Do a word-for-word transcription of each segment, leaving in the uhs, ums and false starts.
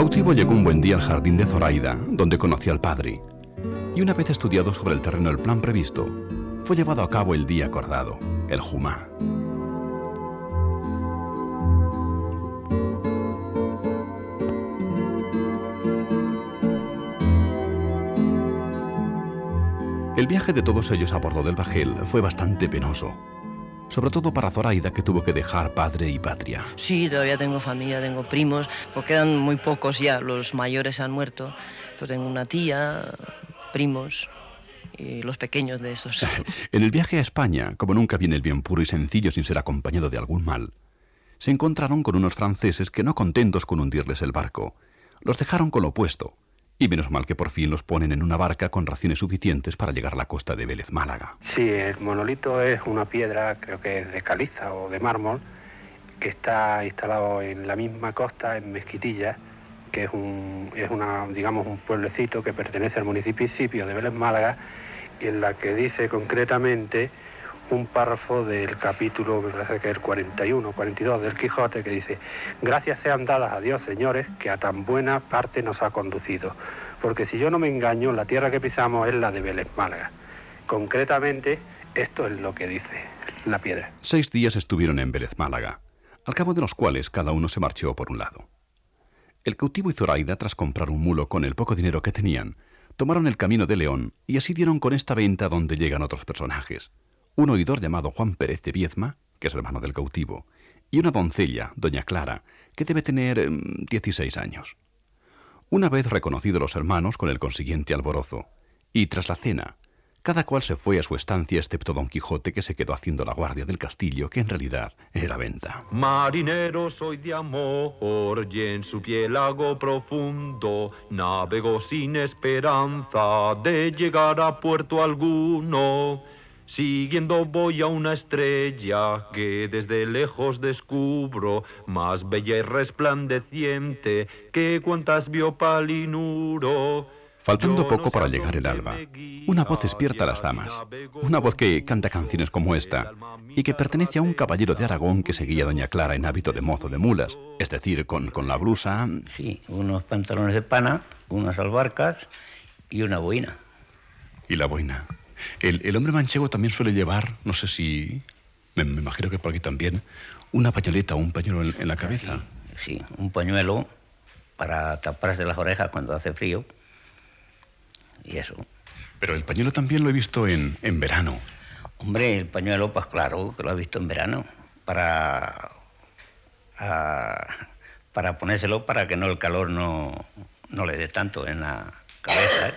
cautivo llegó un buen día al jardín de Zoraida, donde conoció al padre, y una vez estudiado sobre el terreno el plan previsto, fue llevado a cabo el día acordado, el jumá. El viaje de todos ellos a bordo del bajel fue bastante penoso, sobre todo para Zoraida, que tuvo que dejar padre y patria. Sí, todavía tengo familia, tengo primos, porque quedan muy pocos ya, los mayores han muerto, pero tengo una tía, primos y los pequeños de esos. En el viaje a España, como nunca viene el bien puro y sencillo sin ser acompañado de algún mal, se encontraron con unos franceses que, no contentos con hundirles el barco, los dejaron con lo puesto. Y menos mal que por fin los ponen en una barca con raciones suficientes para llegar a la costa de Vélez Málaga. Sí, el monolito es una piedra, creo que es de caliza o de mármol, que está instalado en la misma costa, en Mezquitilla, que es un, es una, digamos, un pueblecito que pertenece al municipio de Vélez Málaga, y en la que dice concretamente un párrafo del capítulo, me parece que es el cuarenta y uno, cuarenta y dos del Quijote, que dice: gracias sean dadas a Dios, señores, que a tan buena parte nos ha conducido, porque si yo no me engaño, la tierra que pisamos es la de Vélez Málaga. Concretamente, esto es lo que dice la piedra. Seis días estuvieron en Vélez Málaga, al cabo de los cuales cada uno se marchó por un lado. El cautivo y Zoraida, tras comprar un mulo con el poco dinero que tenían, tomaron el camino de León y así dieron con esta venta donde llegan otros personajes. Un oidor llamado Juan Pérez de Viezma, que es hermano del cautivo, y una doncella, doña Clara, que debe tener eh, dieciséis años. Una vez reconocidos los hermanos con el consiguiente alborozo, y tras la cena, cada cual se fue a su estancia excepto Don Quijote, que se quedó haciendo la guardia del castillo, que en realidad era venta. Marinero soy de amor y en su piélago profundo navego sin esperanza de llegar a puerto alguno. Siguiendo voy a una estrella que desde lejos descubro, más bella y resplandeciente que cuantas vio Palinuro. Faltando poco para llegar el alba, una voz despierta a las damas, una voz que canta canciones como esta, y que pertenece a un caballero de Aragón que seguía a doña Clara en hábito de mozo de mulas, es decir, con, con la blusa... Sí, unos pantalones de pana, unas albarcas y una boina. Y la boina. El, el hombre manchego también suele llevar, no sé si... Me, me imagino que por aquí también, una pañoleta o un pañuelo en, en la cabeza. Sí, sí, un pañuelo para taparse las orejas cuando hace frío. Y eso. Pero el pañuelo también lo he visto en, en verano. Hombre, el pañuelo, pues claro, que lo he visto en verano. Para... A, para ponérselo para que no el calor no, no le dé tanto en la cabeza, ¿eh?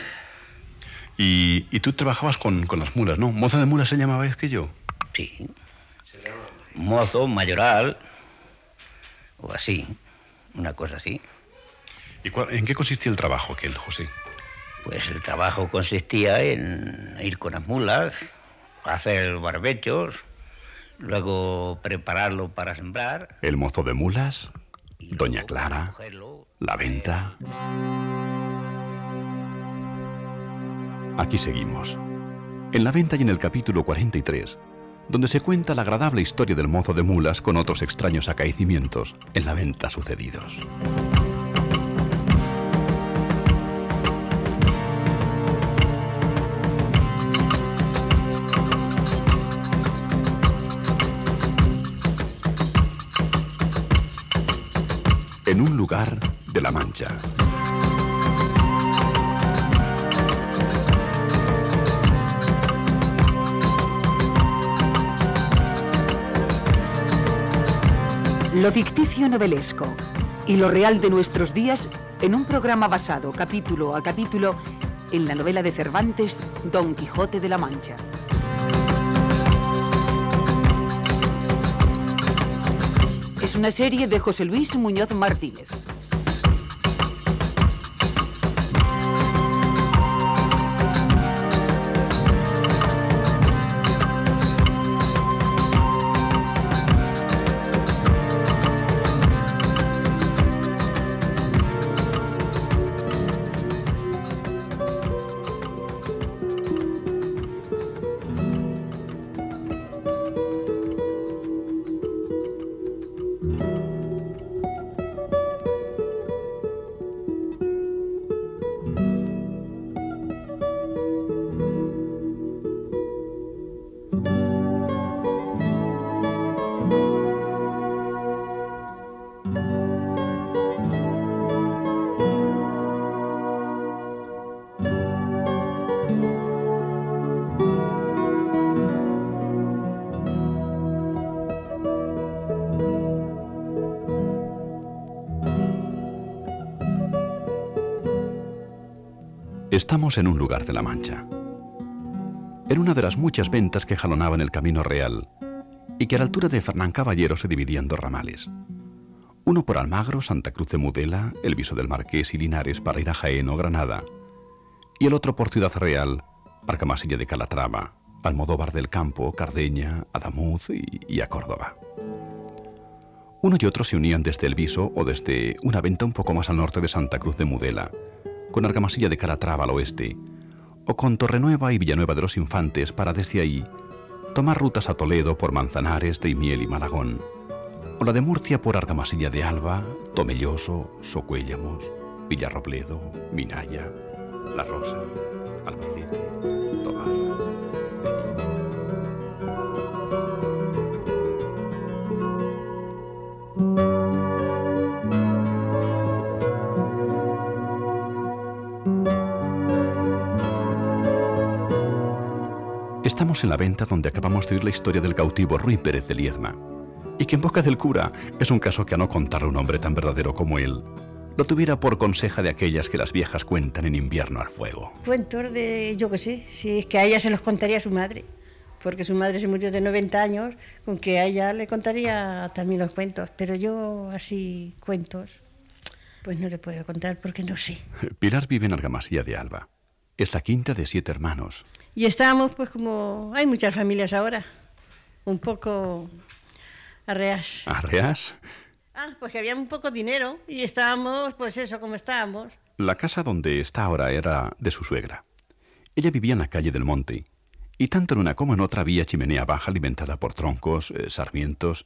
Y, y tú trabajabas con, con las mulas, ¿no? ¿Mozo de mulas se llamaba es que yo? Sí. Mozo, mayoral, o así, una cosa así. ¿Y cuál, en qué consistía el trabajo aquel, José? Pues el trabajo consistía en ir con las mulas, hacer barbechos, luego prepararlo para sembrar. El mozo de mulas, doña Clara, la venta... Aquí seguimos, en la venta y en el capítulo cuarenta y tres, donde se cuenta la agradable historia del mozo de mulas con otros extraños acaecimientos en la venta sucedidos. En un lugar de La Mancha. Lo ficticio novelesco y lo real de nuestros días en un programa basado capítulo a capítulo en la novela de Cervantes, Don Quijote de la Mancha. Es una serie de José Luis Muñoz Martínez. Estamos en un lugar de La Mancha, en una de las muchas ventas que jalonaban el Camino Real y que a la altura de Fernán Caballero se dividían dos ramales. Uno por Almagro, Santa Cruz de Mudela, El Viso del Marqués y Linares para ir a Jaén o Granada, y el otro por Ciudad Real, Argamasilla de Calatrava, Almodóvar del Campo, Cardeña, Adamuz y, y a Córdoba. Uno y otro se unían desde El Viso o desde una venta un poco más al norte de Santa Cruz de Mudela, con Argamasilla de Calatrava al oeste, o con Torrenueva y Villanueva de los Infantes para desde ahí tomar rutas a Toledo por Manzanares, Daimiel y Malagón, o la de Murcia por Argamasilla de Alba, Tomelloso, Socuéllamos, Villarrobledo, Minaya, La Rosa, Albacete, Tobar. Estamos en la venta donde acabamos de oír la historia del cautivo Ruy Pérez de Liezma, y que en boca del cura es un caso que a no contarle un hombre tan verdadero como él, lo tuviera por conseja de aquellas que las viejas cuentan en invierno al fuego. Cuentos de, yo qué sé, si es que a ella se los contaría su madre, porque su madre se murió de noventa años, con que a ella le contaría también los cuentos, pero yo así cuentos, pues no le puedo contar porque no sé. Pilar vive en Argamasilla de Alba. Es la quinta de siete hermanos. Y estábamos, pues como hay muchas familias ahora, un poco arreas. ¿Arreas? Ah, pues que había un poco dinero y estábamos, pues eso, como estábamos. La casa donde está ahora era de su suegra. Ella vivía en la calle del Monte, y tanto en una como en otra había chimenea baja alimentada por troncos, eh, sarmientos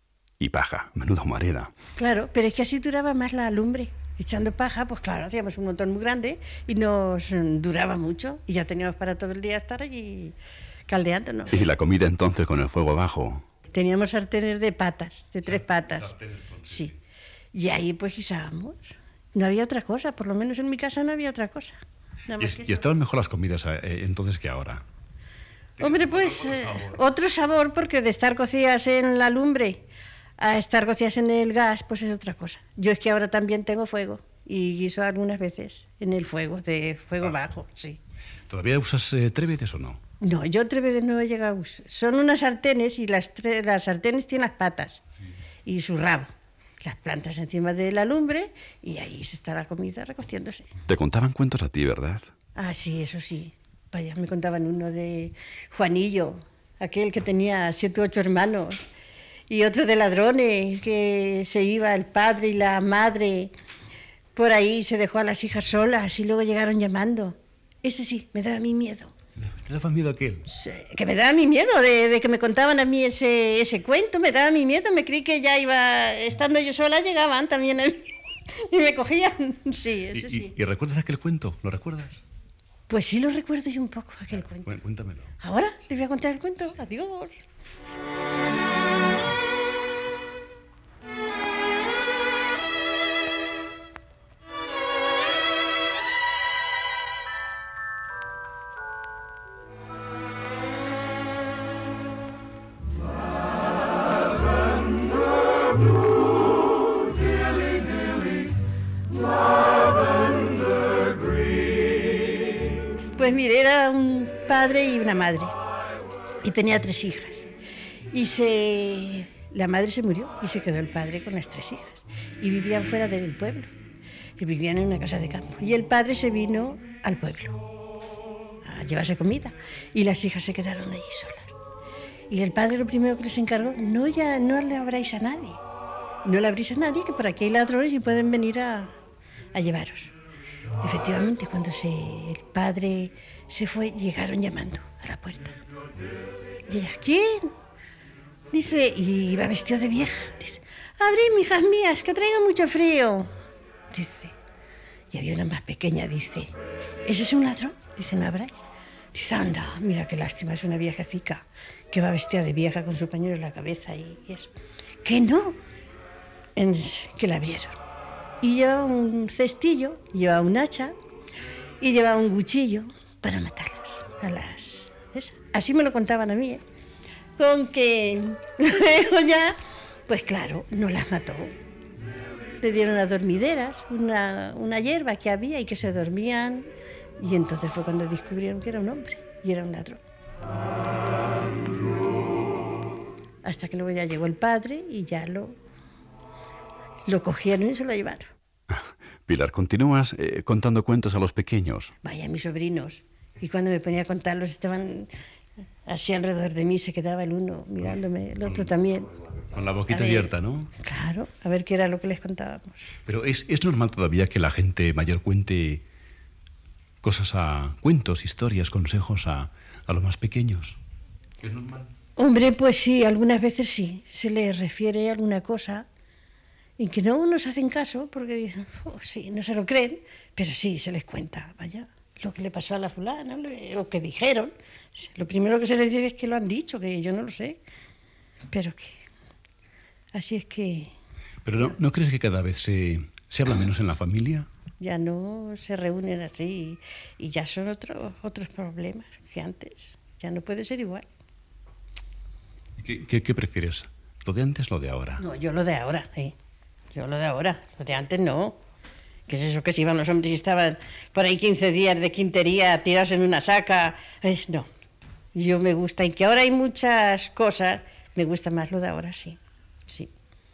y paja. Menuda humareda. Claro, pero es que así duraba más la lumbre. Echando paja, pues claro, hacíamos un montón muy grande y nos duraba mucho. Y ya teníamos para todo el día estar allí caldeándonos. ¿Y la comida entonces con el fuego bajo? Teníamos sartenes de patas, de tres patas. Sí. Y ahí pues guisábamos. No había otra cosa, por lo menos en mi casa no había otra cosa. Nada más ¿Y, que y estaban mejor las comidas eh, entonces que ahora? Hombre, pues eh, otro sabor, porque de estar cocidas en la lumbre a estar cocidas en el gas, pues es otra cosa. Yo es que ahora también tengo fuego y guiso algunas veces en el fuego, de fuego ah. bajo, sí. ¿Todavía usas eh, trébedes o no? No, yo trébedes no he llegado a usar. Son unas sartenes y las, las sartenes tienen las patas sí. y su rabo. Las plantas encima de la lumbre y ahí se está la comida recociéndose. Te contaban cuentos a ti, ¿verdad? Ah, sí, eso sí. Vaya, me contaban uno de Juanillo, aquel que tenía siete u ocho hermanos. Y otro de ladrones, que se iba el padre y la madre por ahí, se dejó a las hijas solas y luego llegaron llamando. Ese sí, me daba a mí miedo. ¿Te daba miedo aquel? Sí, que me daba a mí miedo de, de que me contaban a mí ese, ese cuento, me daba a mí miedo, me creí que ya iba, estando yo sola, llegaban también a mí y me cogían. Sí, eso ¿Y, sí. ¿Y, y recuerdas aquel cuento? ¿Lo recuerdas? Pues sí lo recuerdo yo un poco, aquel cuento. Bueno, cuéntamelo. Ahora les voy a contar el cuento. Adiós. Pues mire, era un padre y una madre, y tenía tres hijas, y se... la madre se murió y se quedó el padre con las tres hijas, y vivían fuera del pueblo, y vivían en una casa de campo, y el padre se vino al pueblo a llevarse comida, y las hijas se quedaron allí solas, y el padre lo primero que les encargó, no, ya no le abráis a nadie, no le abrís a nadie, que por aquí hay ladrones y pueden venir a, a llevaros. Efectivamente, cuando se, el padre se fue, llegaron llamando a la puerta. Y ella, ¿quién? Dice, y iba vestido de vieja. Dice, abrid, hijas mías, que traigo mucho frío. Dice, y había una más pequeña, dice, ¿ese es un ladrón? Dice, ¿no abráis? Dice, anda, mira qué lástima, es una vieja fica, que va vestida de vieja con su pañuelo en la cabeza y, y eso. Que no, en, que la abrieron. Y llevaba un cestillo, llevaba un hacha y llevaba un cuchillo para matarlas a las... Esas. Así me lo contaban a mí, ¿eh? Con que luego ya, pues claro, no las mató. Le dieron a dormideras, una, una hierba que había y que se dormían Y entonces fue cuando descubrieron que era un hombre y era un ladrón. Hasta que luego ya llegó el padre y ya lo, lo cogieron y se lo llevaron. Pilar, ¿continúas eh, contando cuentos a los pequeños? Vaya, mis sobrinos. Y cuando me ponía a contarlos estaban así alrededor de mí, se quedaba el uno mirándome, el otro también. Con la boquita ver, abierta, ¿no? Claro, a ver qué era lo que les contábamos. Pero es, es normal todavía que la gente mayor cuente cosas a... cuentos, historias, consejos a, a los más pequeños. ¿Es normal? Hombre, pues sí, algunas veces sí. Se les refiere a alguna cosa y que no nos hacen caso porque dicen, oh, sí, no se lo creen, pero sí, se les cuenta, vaya, lo que le pasó a la fulana, lo que dijeron. Lo primero que se les dice es que lo han dicho, que yo no lo sé, pero que... Así es que... ¿Pero no, ¿no crees que cada vez se, se habla menos en la familia? Ya no se reúnen así y, y ya son otro, otros problemas que antes. Ya no puede ser igual. ¿Qué, qué, qué prefieres? ¿Lo de antes o lo de ahora? No, yo lo de ahora, ¿eh? Yo lo de ahora. Lo de antes no. ¿Qué es eso que se iban los hombres y estaban por ahí quince días de quintería tirados en una saca? Eh, no. Yo me gusta. Y que ahora hay muchas cosas, me gusta más lo de ahora, sí. Sí.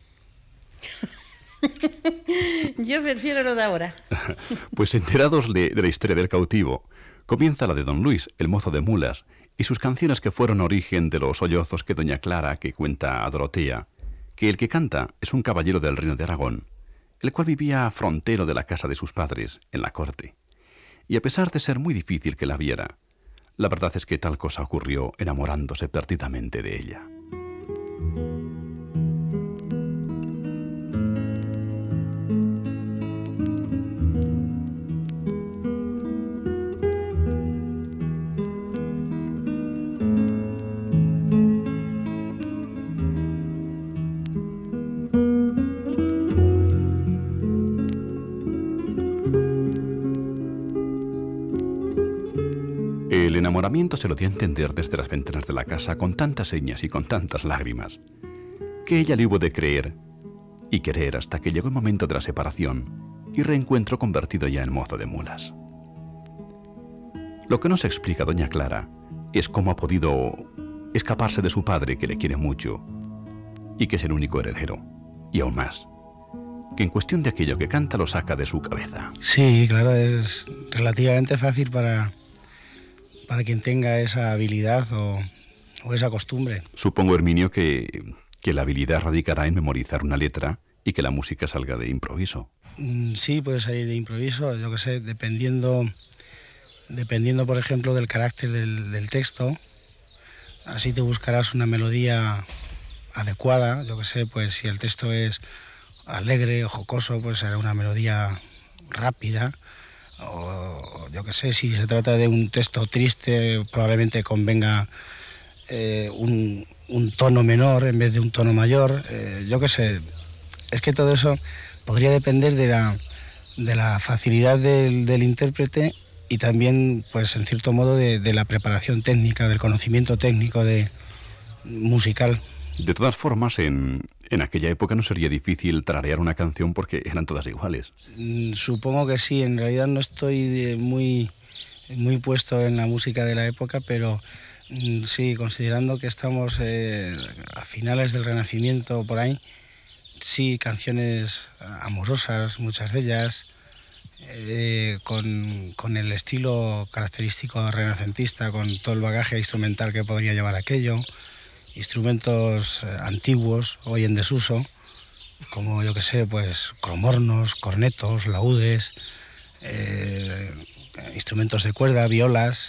Yo prefiero lo de ahora. Pues enterados de, de la historia del cautivo, comienza la de don Luis, el mozo de mulas, y sus canciones que fueron origen de los sollozos que doña Clara que cuenta a Dorotea, que el que canta es un caballero del reino de Aragón, el cual vivía frontero de la casa de sus padres, en la corte. Y a pesar de ser muy difícil que la viera, la verdad es que tal cosa ocurrió enamorándose perdidamente de ella. El enamoramiento se lo dio a entender desde las ventanas de la casa con tantas señas y con tantas lágrimas, que ella le hubo de creer y querer hasta que llegó el momento de la separación y reencuentro convertido ya en mozo de mulas. Lo que no se explica doña Clara es cómo ha podido escaparse de su padre, que le quiere mucho y que es el único heredero, y aún más, que en cuestión de aquello que canta lo saca de su cabeza. Sí, claro, es relativamente fácil para... para quien tenga esa habilidad o, o esa costumbre. Supongo, Herminio, que, que la habilidad radicará en memorizar una letra y que la música salga de improviso. Mm, sí, puede salir de improviso, yo qué sé, dependiendo, dependiendo, por ejemplo, del carácter del, del texto. Así te buscarás una melodía adecuada, yo qué sé, pues si el texto es alegre o jocoso, pues será una melodía rápida. O yo qué sé, si se trata de un texto triste, probablemente convenga eh, un, un tono menor en vez de un tono mayor. Eh, yo qué sé, es que todo eso podría depender de la, de la facilidad del, del intérprete y también, pues en cierto modo, de, de la preparación técnica, del conocimiento técnico de, musical. De todas formas, en, en aquella época no sería difícil tararear una canción porque eran todas iguales. Mm, supongo que sí, en realidad no estoy de muy, muy puesto en la música de la época, pero mm, sí, considerando que estamos eh, a finales del Renacimiento por ahí, sí, canciones amorosas, muchas de ellas, eh, con, con el estilo característico renacentista, con todo el bagaje instrumental que podría llevar aquello, instrumentos antiguos, hoy en desuso, como yo que sé, pues cromornos, cornetos, laúdes, eh, instrumentos de cuerda, violas,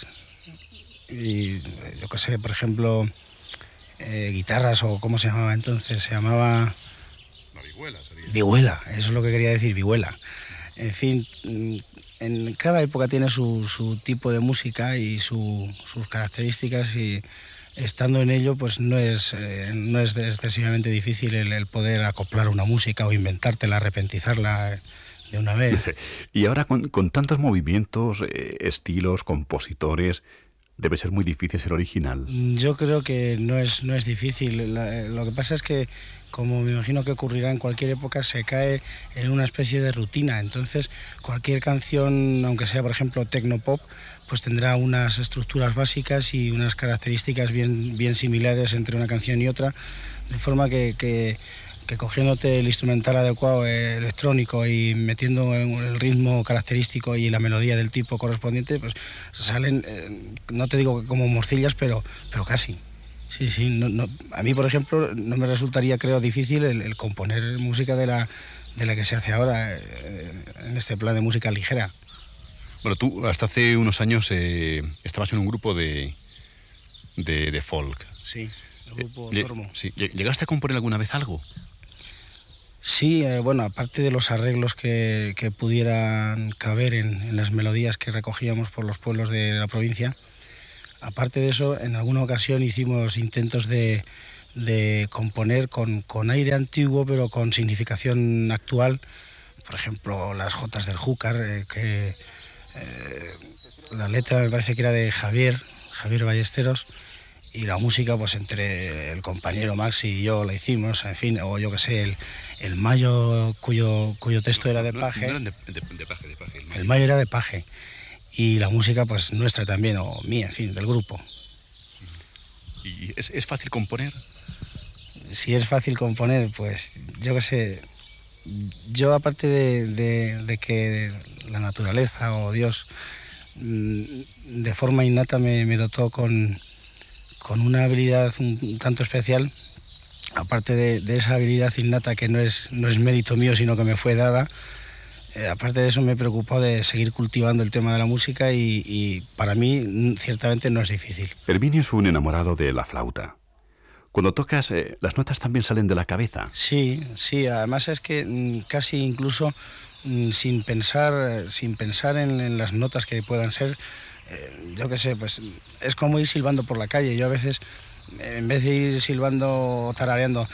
y yo que sé, por ejemplo, eh, guitarras, o ¿cómo se llamaba entonces? Se llamaba... La vihuela sería. Vihuela, eso es lo que quería decir, vihuela. En fin, en cada época tiene su, su tipo de música y su, sus características, y estando en ello, pues no es, eh, no es excesivamente difícil el, el poder acoplar una música o inventártela, repentizarla de una vez. Y ahora con, con tantos movimientos, eh, estilos, compositores, Debe ser muy difícil ser original. Yo creo que no es, no es difícil. La, lo que pasa es que, como me imagino que ocurrirá en cualquier época, se cae en una especie de rutina. Entonces, cualquier canción, aunque sea, por ejemplo, tecnopop, pues tendrá unas estructuras básicas y unas características bien, bien similares entre una canción y otra, de forma que... que que cogiéndote el instrumental adecuado, eh, electrónico, y metiendo el ritmo característico y la melodía del tipo correspondiente, pues salen, eh, no te digo que como morcillas, pero, pero casi. Sí, sí. No, no, a mí, por ejemplo, no me resultaría, creo, difícil el, el componer música de la, de la que se hace ahora, eh, en este plan de música ligera. Bueno, tú hasta hace unos años eh, estabas en un grupo de, de, de folk. Sí, el grupo eh, Tormo. Sí. ¿Llegaste a componer alguna vez algo? Sí, eh, bueno, aparte de los arreglos que, que pudieran caber en, en las melodías que recogíamos por los pueblos de la provincia, aparte de eso, en alguna ocasión hicimos intentos de, de componer con, con aire antiguo, pero con significación actual. Por ejemplo, las jotas del Júcar, eh, que eh, la letra me parece que era de Javier, Javier Ballesteros, y la música, pues entre el compañero Maxi y yo la hicimos, en fin, o yo que sé, el, el Mayo, cuyo, cuyo texto era de Paje. No, no, de, de, de Paje, de Paje. El Mayo. El Mayo era de Paje. Y la música, pues nuestra también, o mía, en fin, del grupo. ¿Y es, es fácil componer? Si es fácil componer, pues yo que sé, yo aparte de, de, de que la naturaleza o Dios de forma innata me, me dotó con... con una habilidad un tanto especial, aparte de, de esa habilidad innata que no es, no es mérito mío, sino que me fue dada, eh, aparte de eso me preocupó de seguir cultivando el tema de la música y, y para mí ciertamente no es difícil. Herminio es un enamorado de la flauta. Cuando tocas, eh, ¿las notas también salen de la cabeza? Sí, sí, además es que mm, casi incluso mm, sin pensar, sin pensar en, en las notas que puedan ser, Eh, yo qué sé, pues es como ir silbando por la calle. Yo a veces, en vez de ir silbando o tarareando,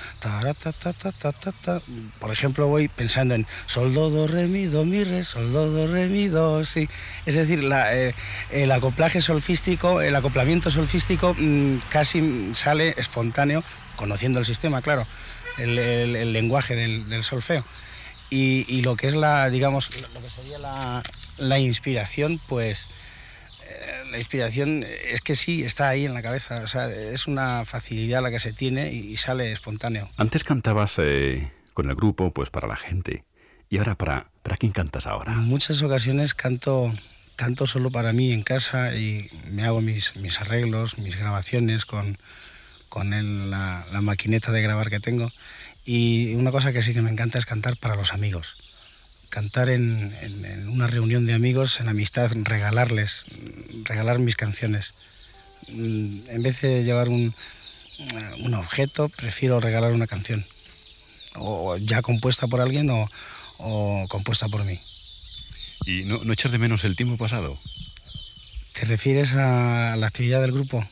ta, por ejemplo, voy pensando en sol, do, do, re, mi, do, mi, re, sol, do, do, re, mi, do, sí. Es decir, la, eh, el acoplaje solfístico, el acoplamiento solfístico mmm, casi sale espontáneo, conociendo el sistema, claro, el, el, el lenguaje del, del solfeo. Y, y lo que es la, digamos, lo que sería la, la inspiración, pues... La inspiración es que sí, está ahí en la cabeza, o sea, es una facilidad la que se tiene y sale espontáneo. Antes cantabas eh, con el grupo, pues para la gente, y ahora para, ¿para quién cantas ahora? En muchas ocasiones canto, canto solo para mí en casa y me hago mis, mis arreglos, mis grabaciones con, con el, la, la maquineta de grabar que tengo, y una cosa que sí que me encanta es cantar para los amigos. Cantar en, en, en una reunión de amigos, en amistad, regalarles, regalar mis canciones. En vez de llevar un, un objeto, prefiero regalar una canción, o ya compuesta por alguien o, o compuesta por mí. ¿Y no, no echas de menos el tiempo pasado? ¿Te refieres a la actividad del grupo?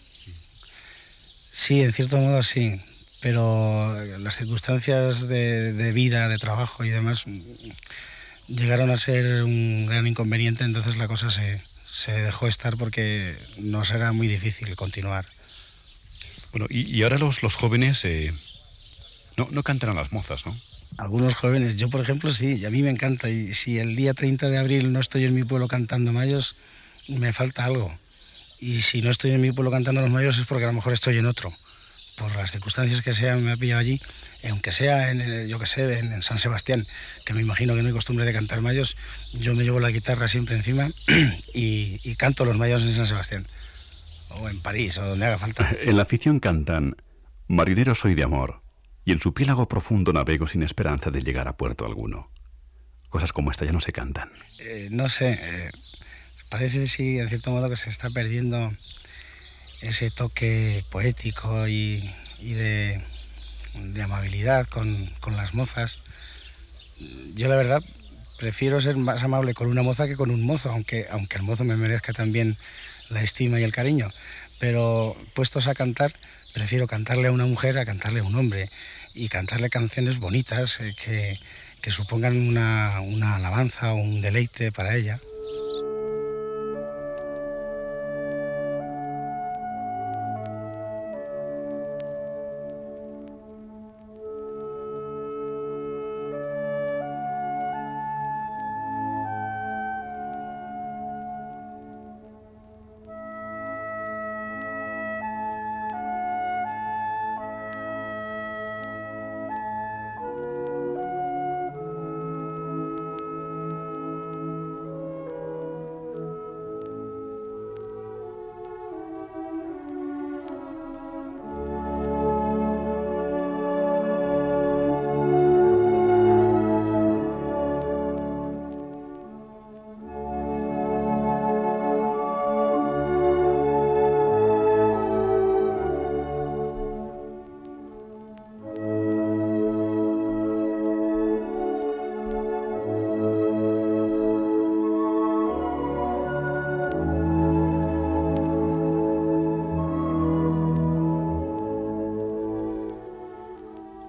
Sí, en cierto modo sí, pero las circunstancias de, de vida, de trabajo y demás llegaron a ser un gran inconveniente, entonces la cosa se, se dejó estar porque nos era muy difícil continuar. Bueno, y, y ahora los, los jóvenes eh, no, no cantan a las mozas, ¿no? Algunos jóvenes, yo por ejemplo sí, y a mí me encanta, y si el día treinta de abril no estoy en mi pueblo cantando mayos, me falta algo. Y si no estoy en mi pueblo cantando los mayos es porque a lo mejor estoy en otro. Por las circunstancias que sean, me ha pillado allí, aunque sea en, yo que sé, en, en San Sebastián, que me imagino que no hay costumbre de cantar mayos, yo me llevo la guitarra siempre encima y, y canto los mayos en San Sebastián, o en París, o donde haga falta. En la afición cantan marinero soy de amor, y en su piélago profundo navego sin esperanza de llegar a puerto alguno. Cosas como esta ya no se cantan. Eh, no sé, eh, parece sí, en cierto modo que se está perdiendo ese toque poético y, y de, de amabilidad con, con las mozas. Yo la verdad prefiero ser más amable con una moza que con un mozo, aunque, aunque el mozo me merezca también la estima y el cariño. Pero puestos a cantar, prefiero cantarle a una mujer a cantarle a un hombre y cantarle canciones bonitas eh, que, que supongan una, una alabanza o un deleite para ella.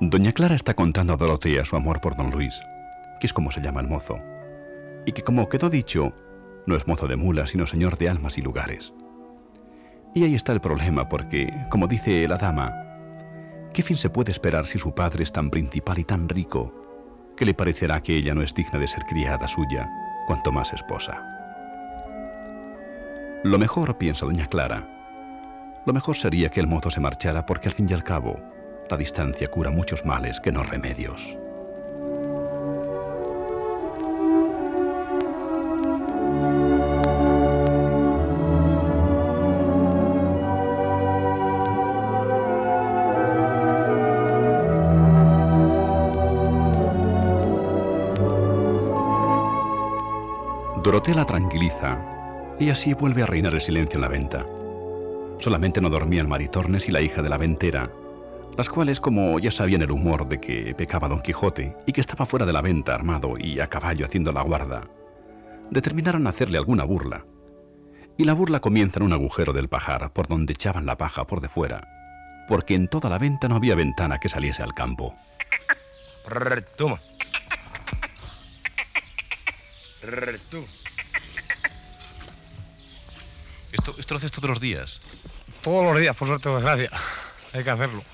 Doña Clara está contando a Dorotea su amor por don Luis, que es como se llama el mozo, y que, como quedó dicho, no es mozo de mulas, sino señor de almas y lugares. Y ahí está el problema, porque, como dice la dama, ¿qué fin se puede esperar si su padre es tan principal y tan rico que le parecerá que ella no es digna de ser criada suya, cuanto más esposa? Lo mejor, piensa doña Clara, lo mejor sería que el mozo se marchara, porque al fin y al cabo la distancia cura muchos males que no remedios. Dorotea la tranquiliza y así vuelve a reinar el silencio en la venta. Solamente no dormían Maritornes y la hija de la ventera, las cuales, como ya sabían el humor de que pecaba don Quijote y que estaba fuera de la venta armado y a caballo haciendo la guarda, determinaron hacerle alguna burla. Y la burla comienza en un agujero del pajar por donde echaban la paja por de fuera, porque en toda la venta no había ventana que saliese al campo. Toma. Tú. ¿Esto, ¿Esto lo haces todos los días? Todos los días, por suerte o desgracia. Hay que hacerlo.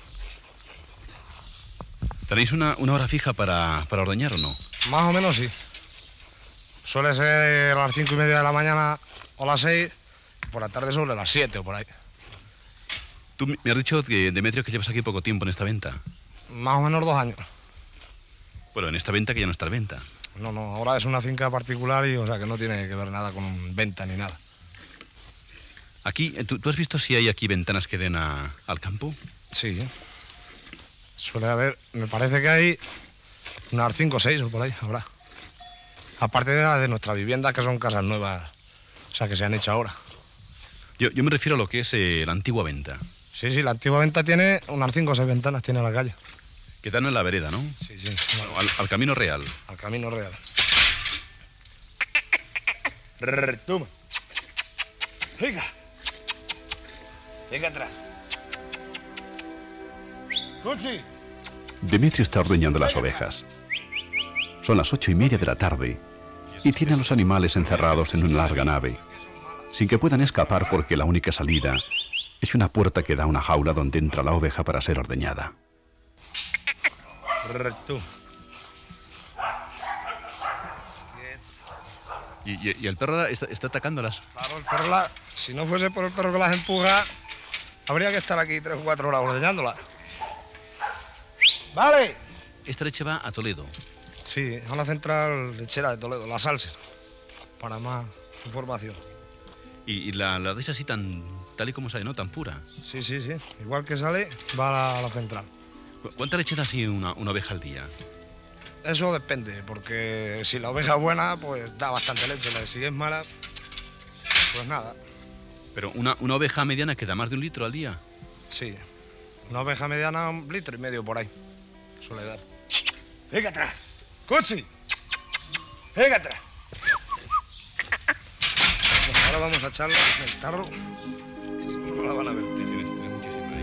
¿Tenéis una, una hora fija para, para ordeñar o no? Más o menos sí. Suele ser a las cinco y media de la mañana o a las seis, por la tarde sobre las siete o por ahí. Tú me has dicho, que, Demetrio, que llevas aquí poco tiempo en esta venta. Más o menos dos años. Bueno, en esta venta que ya no está en venta. No, no, ahora es una finca particular y, o sea, que no tiene que ver nada con venta ni nada. Aquí, ¿tú, tú has visto si hay aquí ventanas que den a, al campo? Sí. Suele haber, me parece que hay unas cinco o seis o por ahí, ahora. Aparte de las de nuestra vivienda, que son casas nuevas, o sea, que se han hecho ahora. Yo, yo me refiero a lo que es eh, la antigua venta. Sí, sí, la antigua venta tiene unas cinco o seis ventanas, tiene a la calle. Que dan en la vereda, ¿no? Sí, sí. Bueno, al, al camino real. Al camino real. Toma. Venga. Venga atrás. Cuchi. Demetrio está ordeñando las ovejas. Son las ocho y media de la tarde y tiene a los animales encerrados en una larga nave, sin que puedan escapar porque la única salida es una puerta que da a una jaula donde entra la oveja para ser ordeñada. Tú. ¿Y, y, y el perro está, está atacándolas? Claro, el perro, la, si no fuese por el perro que las empuja, habría que estar aquí tres o cuatro horas ordeñándolas. ¡Vale! Esta leche va a Toledo. Sí, a la central lechera de Toledo, la Salsa, para más información. ¿Y, y la, la de esa así tan, tal y como sale, no? Tan pura. Sí, sí, sí. Igual que sale, va a la, a la central. ¿Cuánta leche da así una, una oveja al día? Eso depende, porque si la oveja es buena, pues da bastante leche. Si es mala, pues nada. Pero una, una oveja mediana que da más de un litro al día. Sí. Una oveja mediana, un litro y medio por ahí. Suele dar. ¡Venga atrás! ¡Cochi! ¡Venga atrás! Pues ahora vamos a echarla en el tarro. No la van a ver. Tienes, tienes muchísima ahí.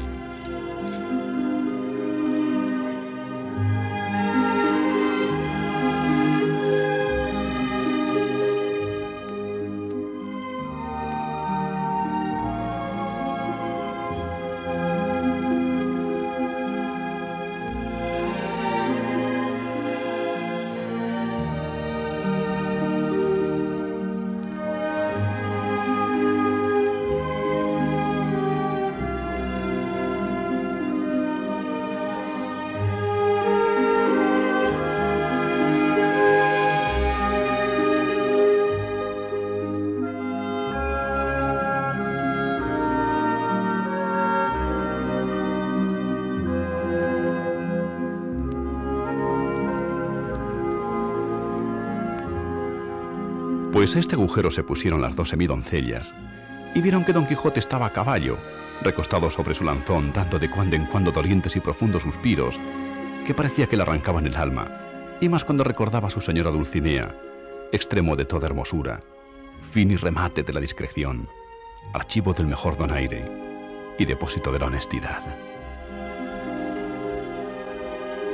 Pues a este agujero se pusieron las dos semidoncellas y vieron que don Quijote estaba a caballo, recostado sobre su lanzón, dando de cuando en cuando dolientes y profundos suspiros que parecía que le arrancaban el alma, y más cuando recordaba a su señora Dulcinea, extremo de toda hermosura, fin y remate de la discreción, archivo del mejor donaire y depósito de la honestidad.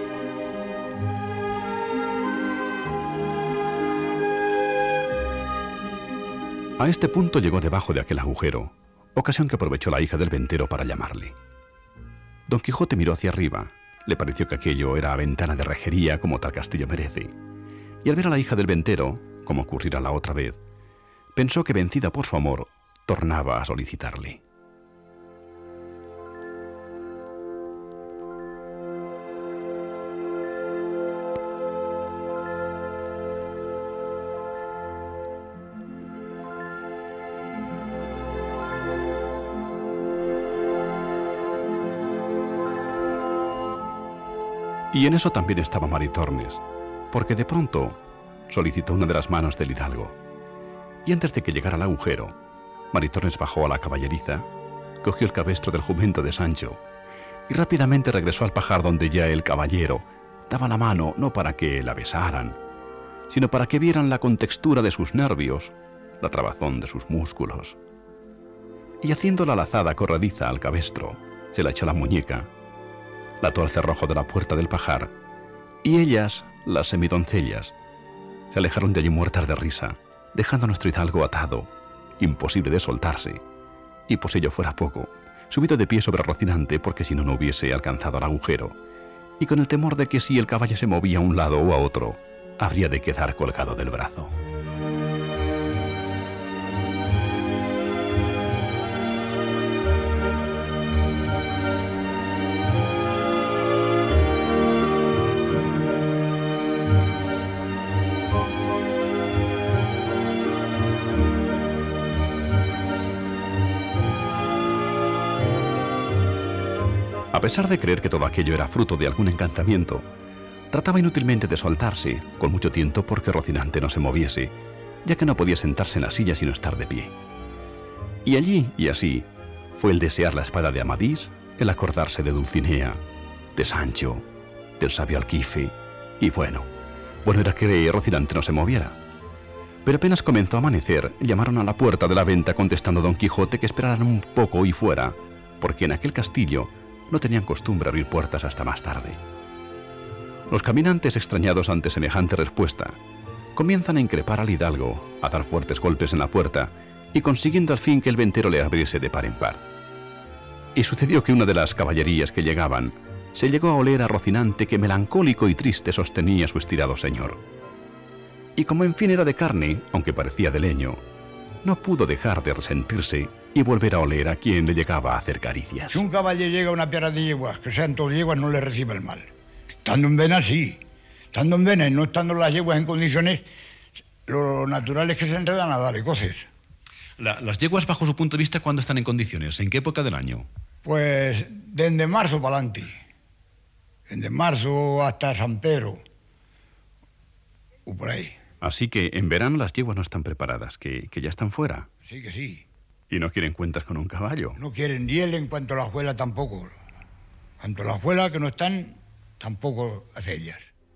A este punto llegó debajo de aquel agujero, ocasión que aprovechó la hija del ventero para llamarle. Don Quijote miró hacia arriba, le pareció que aquello era ventana de rejería como tal castillo merece, y al ver a la hija del ventero, como ocurrirá la otra vez, pensó que vencida por su amor, tornaba a solicitarle. Y en eso también estaba Maritornes, porque de pronto solicitó una de las manos del hidalgo. Y antes de que llegara al agujero, Maritornes bajó a la caballeriza, cogió el cabestro del jumento de Sancho y rápidamente regresó al pajar donde ya el caballero daba la mano no para que la besaran, sino para que vieran la contextura de sus nervios, la trabazón de sus músculos. Y haciendo la lazada corrediza al cabestro, se la echó a la muñeca, la ató al cerrojo de la puerta del pajar, y ellas, las semidoncellas, se alejaron de allí muertas de risa, dejando a nuestro hidalgo atado, imposible de soltarse, y por si ello fuera poco, subido de pie sobre Rocinante porque si no, no hubiese alcanzado el agujero, y con el temor de que si el caballo se movía a un lado o a otro, habría de quedar colgado del brazo. A pesar de creer que todo aquello era fruto de algún encantamiento, trataba inútilmente de soltarse con mucho tiento porque Rocinante no se moviese, ya que no podía sentarse en la silla sino estar de pie. Y allí y así fue el desear la espada de Amadís, el acordarse de Dulcinea, de Sancho, del sabio Alquife, y bueno, bueno era que Rocinante no se moviera. Pero apenas comenzó a amanecer, llamaron a la puerta de la venta contestando a Don Quijote que esperaran un poco y fuera, porque en aquel castillo no tenían costumbre abrir puertas hasta más tarde. Los caminantes, extrañados ante semejante respuesta, comienzan a increpar al hidalgo, a dar fuertes golpes en la puerta y consiguiendo al fin que el ventero le abriese de par en par. Y sucedió que una de las caballerías que llegaban se llegó a oler a Rocinante que melancólico y triste sostenía su estirado señor. Y como en fin era de carne, aunque parecía de leño, no pudo dejar de resentirse y volver a oler a quien le llegaba a hacer caricias. Si un caballero llega a una tierra de yeguas, que sean todas yeguas, no le recibe el mal. Estando en venas, sí. Estando en venas y no estando las yeguas en condiciones, lo natural es que se enredan a darle coces. La, las yeguas, bajo su punto de vista, ¿cuándo están en condiciones? ¿En qué época del año? Pues desde marzo para adelante. Desde marzo hasta San Pedro. O por ahí. Así que en verano las yeguas no están preparadas, que, que ya están fuera. Sí que sí. Y no quieren cuentas con un caballo. No quieren ni él en cuanto a la abuela tampoco. En cuanto a la abuela que no están, tampoco hace ellas.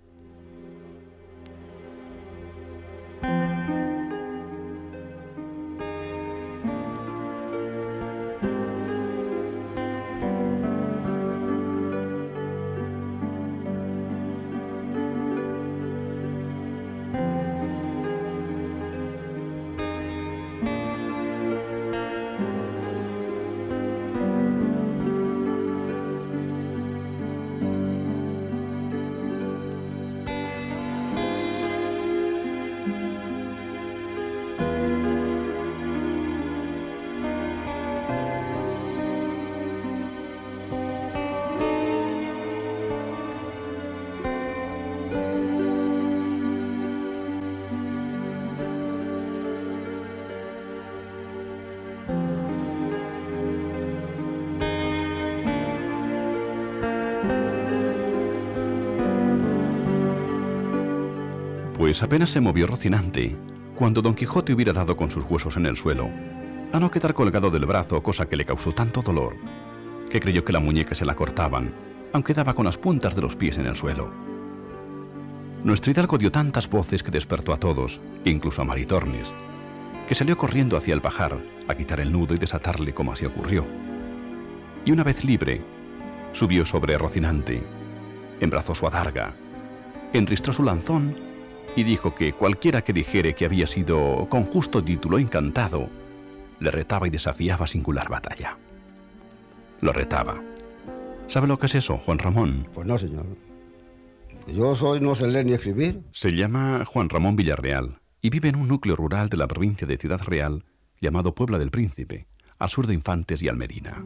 Pues apenas se movió Rocinante, cuando Don Quijote hubiera dado con sus huesos en el suelo, a no quedar colgado del brazo, cosa que le causó tanto dolor, que creyó que la muñeca se la cortaban, aunque daba con las puntas de los pies en el suelo. Nuestro hidalgo dio tantas voces que despertó a todos, incluso a Maritornes, que salió corriendo hacia el pajar a quitar el nudo y desatarle como así ocurrió. Y una vez libre, subió sobre Rocinante, embrazó su adarga, enristró su lanzón y dijo que cualquiera que dijere que había sido con justo título encantado, le retaba y desafiaba a singular batalla. Lo retaba. ¿Sabe lo que es eso, Juan Ramón? Pues no, señor. Yo soy, no sé leer ni escribir. Se llama Juan Ramón Villarreal y vive en un núcleo rural de la provincia de Ciudad Real llamado Puebla del Príncipe, al sur de Infantes y Almedina.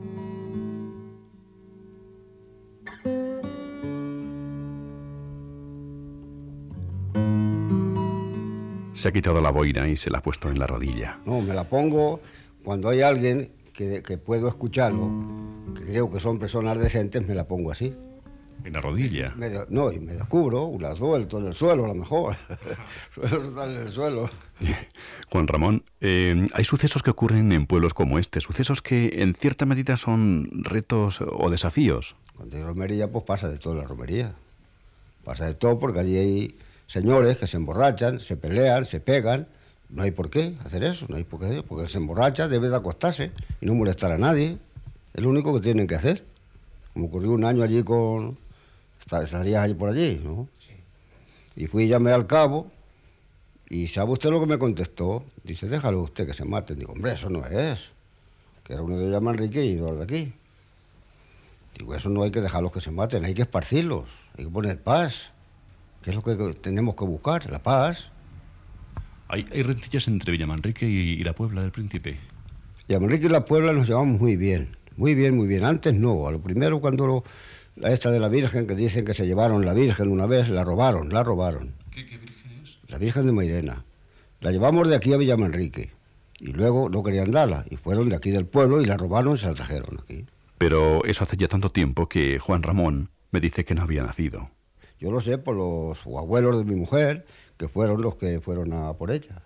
Se ha quitado la boina y se la ha puesto en la rodilla. No, me la pongo cuando hay alguien que, que puedo escucharlo, que creo que son personas decentes, me la pongo así. ¿En la rodilla? Me de, no, y me descubro, la suelto en el suelo a lo mejor. Suelo estar en el suelo. Juan Ramón, eh, hay sucesos que ocurren en pueblos como este, sucesos que en cierta medida son retos o desafíos. Cuando hay romería, pues pasa de todo en la romería. Pasa de todo porque allí hay señores que se emborrachan, se pelean, se pegan. No hay por qué hacer eso, no hay por qué, porque se emborracha, debe de acostarse y no molestar a nadie. Es lo único que tienen que hacer. Como ocurrió un año allí con... Estarías allí por allí, ¿no? Sí. Y fui y llamé al cabo, y ¿sabe usted lo que me contestó? Dice, déjalo usted que se maten. Digo, hombre, eso no es. Que era uno de llama Enrique y dos de aquí. Digo, eso no hay que dejarlos que se maten, hay que esparcirlos, hay que poner paz. ¿Qué es lo que tenemos que buscar? La paz. ¿Hay, hay rencillas entre Villamanrique y, y la Puebla del Príncipe? Villamanrique y la Puebla nos llevamos muy bien, muy bien, muy bien. Antes no, a lo primero cuando lo, la esta de la Virgen, que dicen que se llevaron la Virgen una vez, la robaron, la robaron. ¿Qué, qué Virgen es? La Virgen de Mairena. La llevamos de aquí a Villamanrique y luego no querían darla y fueron de aquí del pueblo y la robaron y se la trajeron aquí. Pero eso hace ya tanto tiempo que Juan Ramón me dice que no había nacido. Yo lo sé por los abuelos de mi mujer, que fueron los que fueron a por ella.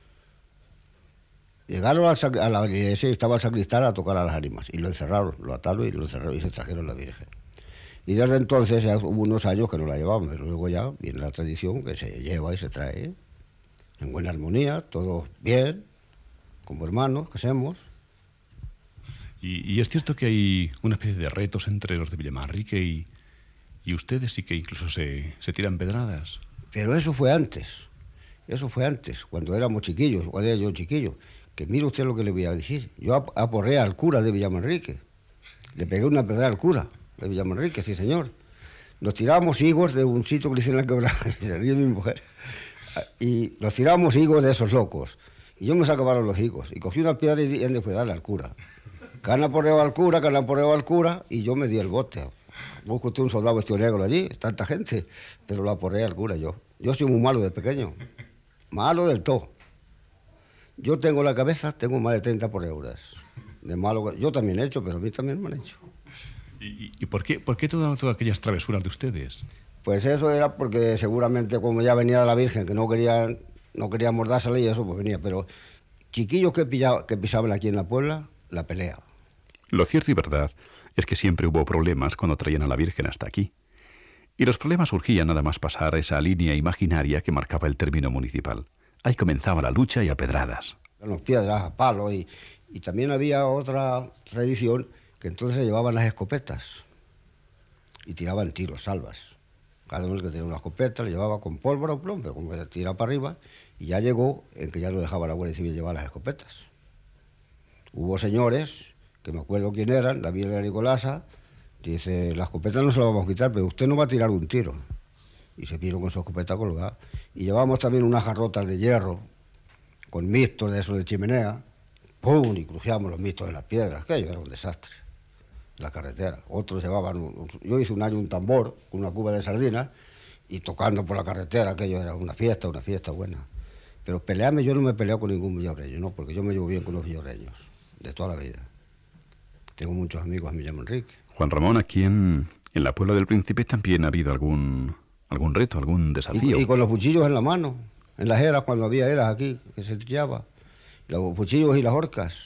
Llegaron al, a la iglesia y estaba el sacristán a tocar a las ánimas, y lo encerraron, lo ataron y lo encerraron y se trajeron la Virgen. Y desde entonces ya hubo unos años que no la llevaban, pero luego ya viene la tradición que se lleva y se trae, en buena armonía, todos bien, como hermanos que somos. Y, y es cierto que hay una especie de retos entre los de Villamanrique y... Y ustedes, y que incluso se, se tiran pedradas. Pero eso fue antes, eso fue antes, cuando éramos chiquillos, cuando era yo chiquillo. Que mire usted lo que le voy a decir. Yo ap aporré al cura de Villamanrique. Le pegué una pedrada al cura de Villamanrique, sí señor. Nos tirábamos higos de un sitio que le hicieron la quebrada, y se ríe mi mujer. Y nos tirábamos higos de esos locos. Y yo me sacaban los higos, y cogí una piedra y ande fue a darle al cura. Cana porreo al cura, cana porreo al cura, y yo me di el bote. Busco usted un soldado vestido negro allí, tanta gente, pero lo aporré al cura yo. Yo soy muy malo de pequeño, malo del todo. Yo tengo la cabeza, tengo más de treinta porreuras. De malo, yo también he hecho, pero a mí también me han hecho. ¿Y, y por qué, por qué todas, todas aquellas travesuras de ustedes? Pues eso era porque seguramente como ya venía de la Virgen, que no querían, no queríamos dársela y eso pues venía, pero chiquillos que, pillaba, que pisaban aquí en la Puebla, la pelea. Lo cierto y verdad es que siempre hubo problemas cuando traían a la Virgen hasta aquí. Y los problemas surgían nada más pasar esa línea imaginaria que marcaba el término municipal. Ahí comenzaba la lucha y a pedradas. Los piedras, a palos, y, y también había otra tradición que entonces se llevaban las escopetas y tiraban tiros, salvas. Cada uno que tenía una escopeta le llevaba con pólvora o plomo, pero como que tiraba para arriba, y ya llegó en que ya no dejaba la Guardia Civil llevar las escopetas. Hubo señores, que me acuerdo quién eran, la Virgen de Nicolasa, dice, la escopeta no se la vamos a quitar, pero usted no va a tirar un tiro. Y se vino con su escopeta colgada. Y llevamos también unas jarrotas de hierro, con mistos de esos de chimenea, ¡pum! Y crujíamos los mistos en las piedras, aquello era un desastre, la carretera. Otros llevaban, un, yo hice un año un tambor, con una cuba de sardinas, y tocando por la carretera, aquello era una fiesta, una fiesta buena. Pero pelearme, yo no me he peleado con ningún villarreño, no, porque yo me llevo bien con los villarreños, de toda la vida. Tengo muchos amigos en Villamanrique. Juan Ramón, aquí en, en la Puebla del Príncipe también ha habido algún, algún reto, algún desafío. Y, y con los cuchillos en la mano, en las eras, cuando había eras aquí, que se trillaba. Los cuchillos y las horcas.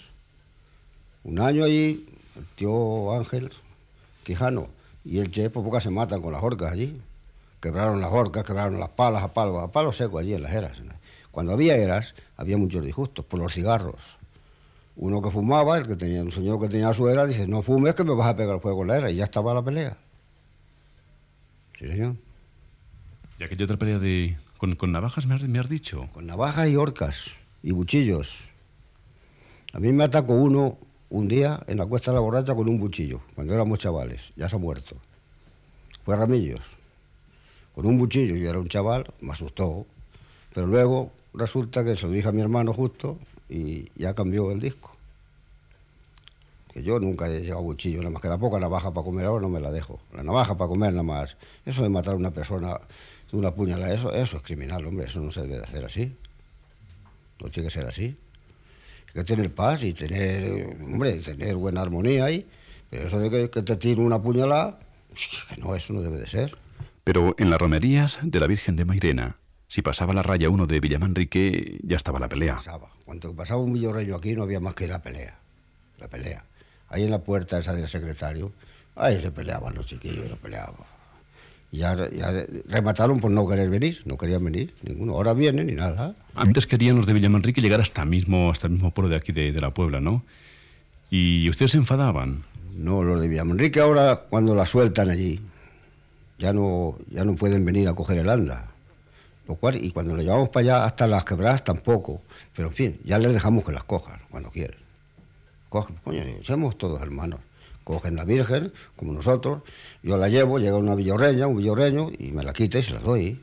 Un año allí, el tío Ángel Quijano y el Che, por poco se matan con las horcas allí. Quebraron las horcas, quebraron las palas a palo, a palo seco allí en las eras. Cuando había eras, había muchos disgustos por los cigarros. Uno que fumaba, el que tenía, un señor que tenía su era, dice, no fumes que me vas a pegar el fuego con la era, y ya estaba la pelea. Sí, señor. ¿Y aquella otra pelea de ¿Con, con navajas me has, me has dicho? Con navajas y horcas y cuchillos. A mí me atacó uno un día en la Cuesta de la Borracha con un cuchillo, cuando éramos chavales, ya se ha muerto. Fue Ramillos, con un cuchillo, yo era un chaval, me asustó, pero luego resulta que se lo dije a mi hermano justo y ya cambió el disco. Que yo nunca he llevado cuchillo, nada más que la poca navaja para comer ahora no me la dejo. La navaja para comer nada más. Eso de matar a una persona de una puñalada, eso, eso es criminal, hombre, eso no se debe hacer así. No tiene que ser así. Hay que tener paz y tener, hombre, tener buena armonía ahí. Pero eso de que, que te tire una puñalada, que no, eso no debe de ser. Pero en las romerías de la Virgen de Mairena, si pasaba la raya uno de Villamanrique, ya estaba la pelea. Pasaba. Cuando pasaba un villorreño aquí no había más que la pelea. La pelea. Ahí en la puerta esa del secretario, ahí se peleaban los chiquillos, se peleaban. Y ya, ya remataron por no querer venir, no querían venir ninguno. Ahora vienen y nada. Antes querían los de Villamanrique llegar hasta mismo, hasta el mismo pueblo de aquí de, de la Puebla, ¿no? ¿Y ustedes se enfadaban? No, los de Villamanrique ahora cuando la sueltan allí, ya no, ya no pueden venir a coger el anda. Lo cual, y cuando lo llevamos para allá hasta las quebradas tampoco. Pero en fin, ya les dejamos que las cojan cuando quieren. Cogen, coño, somos todos hermanos. Cogen la Virgen, como nosotros, yo la llevo, llega una villorreña, un villorreño, y me la quita y se la doy.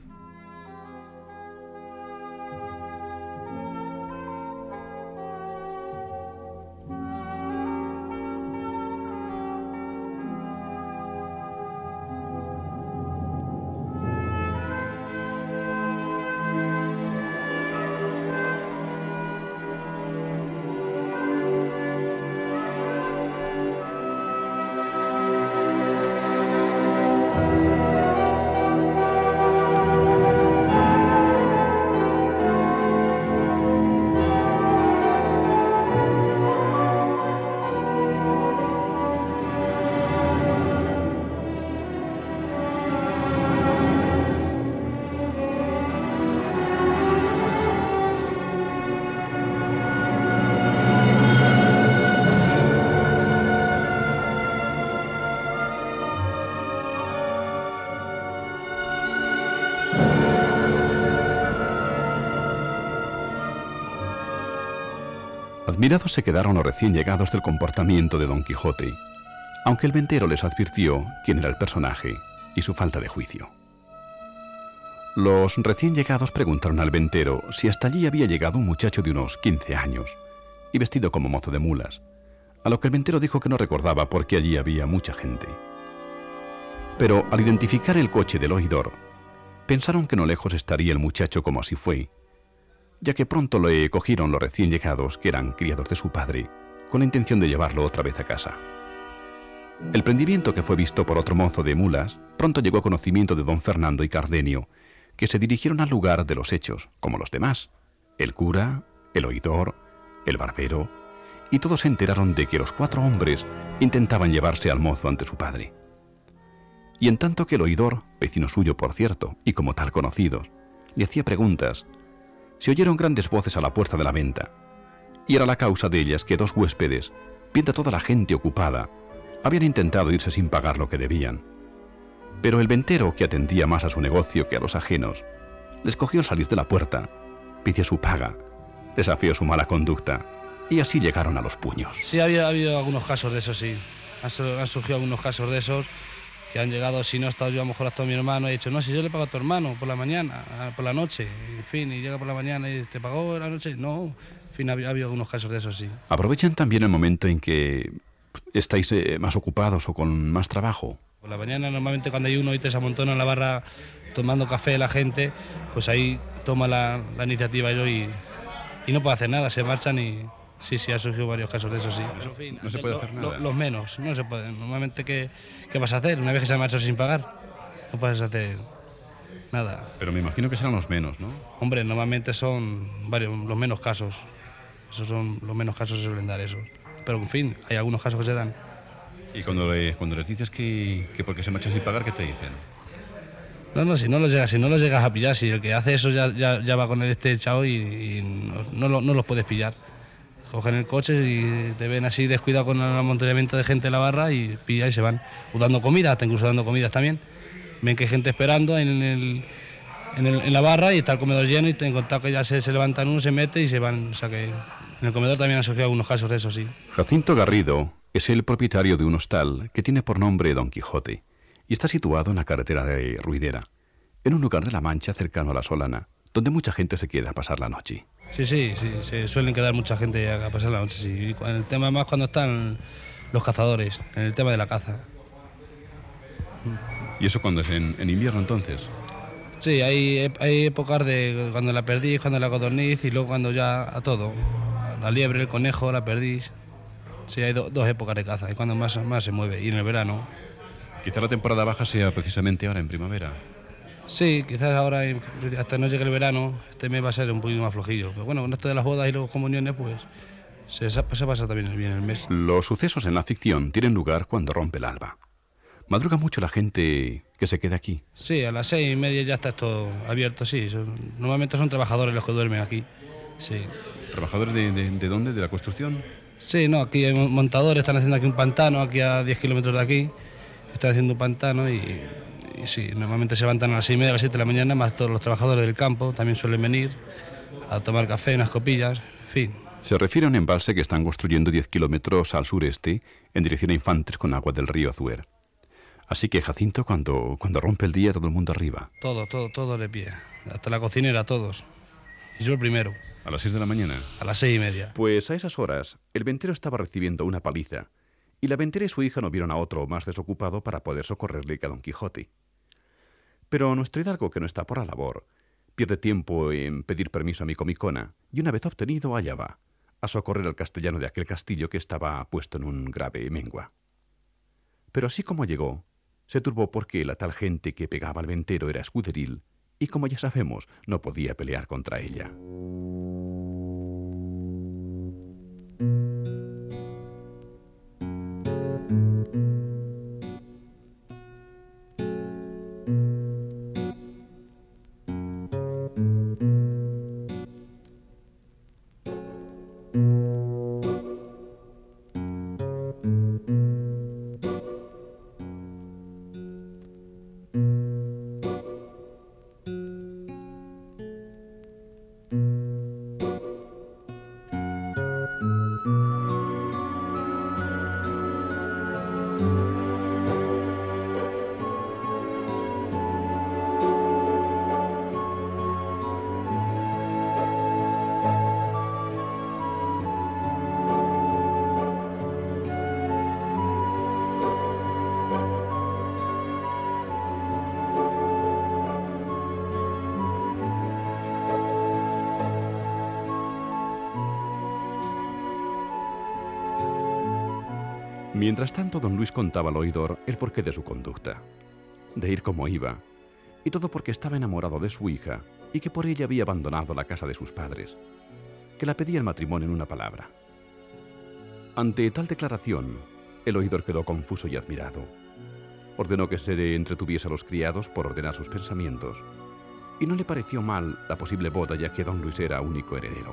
Admirados se quedaron los recién llegados del comportamiento de Don Quijote, aunque el ventero les advirtió quién era el personaje y su falta de juicio. Los recién llegados preguntaron al ventero si hasta allí había llegado un muchacho de unos quince años y vestido como mozo de mulas, a lo que el ventero dijo que no recordaba porque allí había mucha gente. Pero al identificar el coche del oidor, pensaron que no lejos estaría el muchacho como así fue, ya que pronto le cogieron los recién llegados, que eran criados de su padre, con la intención de llevarlo otra vez a casa. El prendimiento, que fue visto por otro mozo de mulas, pronto llegó a conocimiento de don Fernando y Cardenio, que se dirigieron al lugar de los hechos, como los demás, el cura, el oidor, el barbero, y todos se enteraron de que los cuatro hombres intentaban llevarse al mozo ante su padre. Y en tanto que el oidor, vecino suyo por cierto, y como tal conocidos, le hacía preguntas, se oyeron grandes voces a la puerta de la venta, y era la causa de ellas que dos huéspedes, viendo a toda la gente ocupada, habían intentado irse sin pagar lo que debían. Pero el ventero, que atendía más a su negocio que a los ajenos, les cogió al salir de la puerta, pidió su paga, desafió su mala conducta, y así llegaron a los puños. Sí, había habido algunos casos de esos, sí. Han, han surgido algunos casos de esos, que han llegado, si no he estado yo, a lo mejor ha estado mi hermano, y he dicho, no, si yo le pago a tu hermano por la mañana, por la noche, en fin, y llega por la mañana y te pagó por la noche, no, en fin, ha, ha habido algunos casos de esos, sí. ¿Aprovechan también el momento en que estáis eh, más ocupados o con más trabajo? Por la mañana, normalmente cuando hay uno y te se amontona en la barra tomando café la gente, pues ahí toma la, la iniciativa yo y, y no puede hacer nada, se marchan y... Sí, sí, ha surgido varios casos de eso, sí. Pero, en fin, no se puede lo, hacer nada. Lo, los menos, no se puede. Normalmente, ¿qué, ¿qué vas a hacer? Una vez que se ha marchado sin pagar, no puedes hacer nada. Pero me imagino que serán los menos, ¿no? Hombre, normalmente son varios, los menos casos. Esos son los menos casos, se suelen dar esos. Pero, en fin, hay algunos casos que se dan. Y cuando, le, cuando les dices que, que porque se marchan sin pagar, ¿qué te dicen? No, no, si no los llegas, si no los llegas a pillar, si el que hace eso ya, ya, ya va con el este echado y, y no, no, lo, no los puedes pillar. Cogen el coche y te ven así descuidado con el amontonamiento de gente en la barra y pillan y se van. O dando comida, hasta incluso dando comidas también. Ven que hay gente esperando en el, en, el, en la barra y está el comedor lleno y te encontrado que ya se, se levantan uno, se mete y se van. O sea que en el comedor también han surgido algunos casos de eso, sí. Jacinto Garrido es el propietario de un hostal que tiene por nombre Don Quijote y está situado en la carretera de Ruidera, en un lugar de La Mancha cercano a La Solana, donde mucha gente se queda a pasar la noche. Sí, sí, sí, se suelen quedar mucha gente a pasar la noche, sí. En el tema más cuando están los cazadores, en el tema de la caza. ¿Y eso cuando es en, en invierno entonces? Sí, hay, hay épocas de cuando la perdiz, cuando la codorniz y luego cuando ya a todo. La liebre, el conejo, la perdiz. Sí, hay do, dos épocas de caza, y cuando más, más se mueve, y en el verano. Quizá la temporada baja sea precisamente ahora, en primavera. Sí, quizás ahora, hasta no llegue el verano, este mes va a ser un poquito más flojillo. Pero bueno, con esto de las bodas y las comuniones, pues se, se pasa también bien el mes. Los sucesos en la ficción tienen lugar cuando rompe el alba. ¿Madruga mucho la gente que se queda aquí? Sí, a las seis y media ya está esto abierto, sí. Son, normalmente son trabajadores los que duermen aquí, sí. ¿Trabajadores de, de, de dónde? ¿De la construcción? Sí, no, aquí hay montadores, están haciendo aquí un pantano, aquí a diez kilómetros de aquí. Están haciendo un pantano y, y sí, normalmente se levantan a las seis y media, a las siete de la mañana, más todos los trabajadores del campo también suelen venir a tomar café, unas copillas, en fin. Se refiere a un embalse que están construyendo diez kilómetros al sureste, en dirección a Infantes con agua del río Azuer. Así que, Jacinto, cuando, cuando rompe el día, todo el mundo arriba. Todo, todo, todo de pie. Hasta la cocinera, todos. Y yo el primero. ¿A las seis de la mañana? A las seis y media. Pues a esas horas, el ventero estaba recibiendo una paliza, y la ventera y su hija no vieron a otro más desocupado para poder socorrerle que a Don Quijote. Pero nuestro hidalgo, que no está por la labor, pierde tiempo en pedir permiso a Micomicona, y una vez obtenido, allá va, a socorrer al castellano de aquel castillo que estaba puesto en un grave mengua. Pero así como llegó, se turbó porque la tal gente que pegaba al ventero era escuderil y, como ya sabemos, no podía pelear contra ella. Mientras tanto, don Luis contaba al oidor el porqué de su conducta, de ir como iba, y todo porque estaba enamorado de su hija y que por ella había abandonado la casa de sus padres, que la pedía en matrimonio en una palabra. Ante tal declaración, el oidor quedó confuso y admirado. Ordenó que se entretuviese a los criados por ordenar sus pensamientos, y no le pareció mal la posible boda, ya que don Luis era único heredero.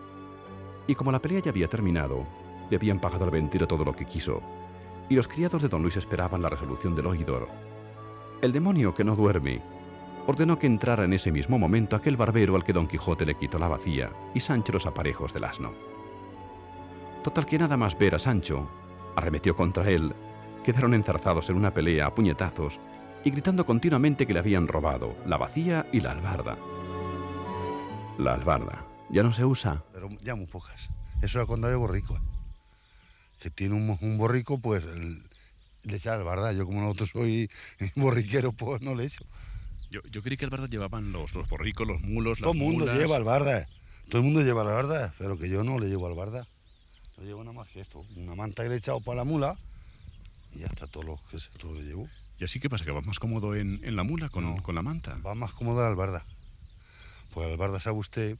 Y como la pelea ya había terminado, le habían pagado al ventero todo lo que quiso, y los criados de don Luis esperaban la resolución del oidor. El demonio, que no duerme, ordenó que entrara en ese mismo momento aquel barbero al que don Quijote le quitó la bacía y Sancho los aparejos del asno. Total que nada más ver a Sancho, arremetió contra él, quedaron enzarzados en una pelea a puñetazos y gritando continuamente que le habían robado la bacía y la albarda. La albarda ya no se usa. Pero ya muy pocas. Eso era cuando había borrico. Que tiene un, un borrico, pues el, le echa albarda. Yo como nosotros soy borriquero, pues no le echo. Yo, yo creí que albarda llevaban los, los borricos, los mulos, las Todo el mundo mulas. lleva albarda. Todo el mundo lleva albarda, pero que yo no le llevo albarda. Yo llevo nada más que esto. Una manta que le he echado para la mula y ya está todo lo que, se, todo lo que llevo. ¿Y así qué pasa? ¿Que vas más cómodo en, en la mula con, No, con la manta? Va más cómodo la albarda. Pues la albarda, sabe usted,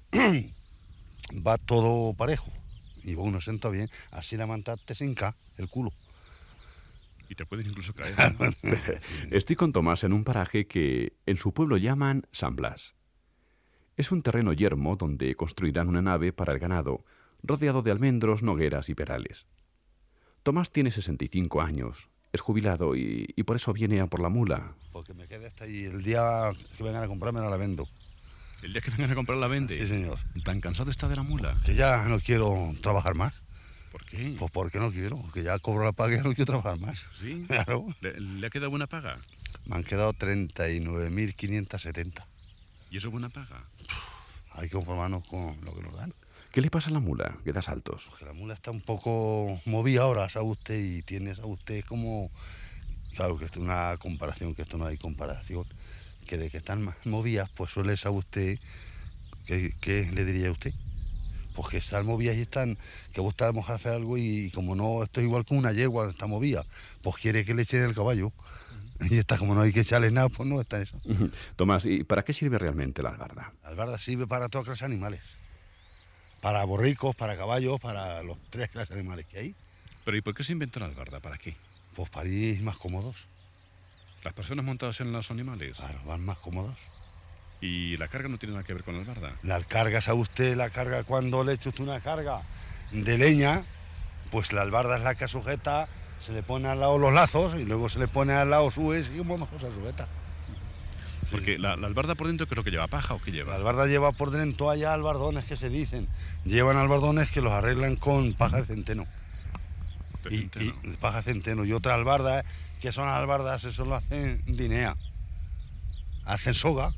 va todo parejo. Y va uno sentado bien, así la manta te se hinca el culo. Y te puedes incluso caer, ¿no? Estoy con Tomás en un paraje que en su pueblo llaman San Blas. Es un terreno yermo donde construirán una nave para el ganado, rodeado de almendros, nogueras y perales. Tomás tiene sesenta y cinco años Es jubilado y, y por eso viene a por la mula. Porque me quedé hasta ahí. El día que vengan a comprarme la vendo. ¿El día que vengan a comprar la vende? Sí, señor. ¿Tan cansado está de la mula? Que ya no quiero trabajar más. ¿Por qué? Pues porque no quiero, que ya cobro la paga y ya no quiero trabajar más. ¿Sí? Claro. ¿Le, le ha quedado buena paga? Me han quedado treinta y nueve mil quinientos setenta. ¿Y eso es buena paga? Hay que conformarnos con lo que nos dan. ¿Qué le pasa a la mula? Que da saltos. Porque la mula está un poco movida ahora, sabe usted, y tiene, sabe usted, como... Claro que esto es una comparación, que esto no hay comparación. Que de que están más movidas, pues suele saber usted... ¿Qué, qué le diría a usted? Pues que están movidas y están... Que vos estamos a hacer algo y como no... Esto es igual que una yegua, está movida. Pues quiere que le echen el caballo. Y está, como no hay que echarle nada, pues no está en eso. Tomás, ¿y para qué sirve realmente la albarda? La albarda sirve para todas clases de animales. Para borricos, para caballos, para los tres clases de animales que hay. ¿Pero y por qué se inventó la albarda? ¿Para qué? Pues para ir más cómodos. ¿Las personas montadas en los animales? Claro, van más cómodos. ¿Y la carga no tiene nada que ver con la albarda? La carga, ¿sabe usted? La carga, cuando le echa usted una carga de leña, pues la albarda es la que sujeta, se le pone al lado los lazos y luego se le pone al lado subes y como mejor se sujeta. Porque la, la albarda por dentro creo que lleva paja o qué lleva. La albarda lleva por dentro allá albardones que se dicen. Llevan albardones que los arreglan con paja de centeno. De y, centeno. y paja de centeno. Y otra albarda, que son albardas, eso lo hacen dinea. Hacen soga.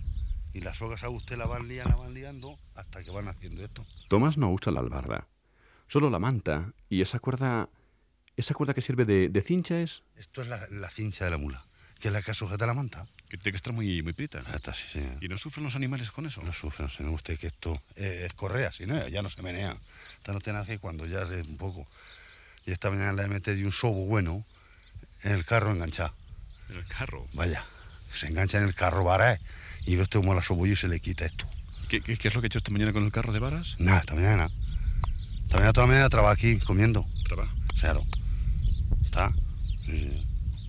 Y las sogas a usted la van liando, la van liando hasta que van haciendo esto. Tomás no usa la albarda, solo la manta y esa cuerda, esa cuerda que sirve de, de cincha es... Esto es la, la cincha de la mula, que es la que sujeta la manta. Que tiene que estar muy, muy prita. Esta, sí, sí. ¿Y no sufren los animales con eso? No sufren, señor usted, que esto eh, es correa, si no, ya no se menea. Esta no tiene nada que cuando ya es un poco. Y esta mañana le he metido un sobo bueno en el carro enganchado. ¿En el carro? Vaya, se engancha en el carro varas y ve usted cómo la sobo yo y se le quita esto. ¿Qué, qué, ¿Qué es lo que he hecho esta mañana con el carro de varas? Nada, esta mañana. Esta mañana toda la mañana trabaja aquí comiendo. ¿Trabaja? Claro. Está. Sí, sí.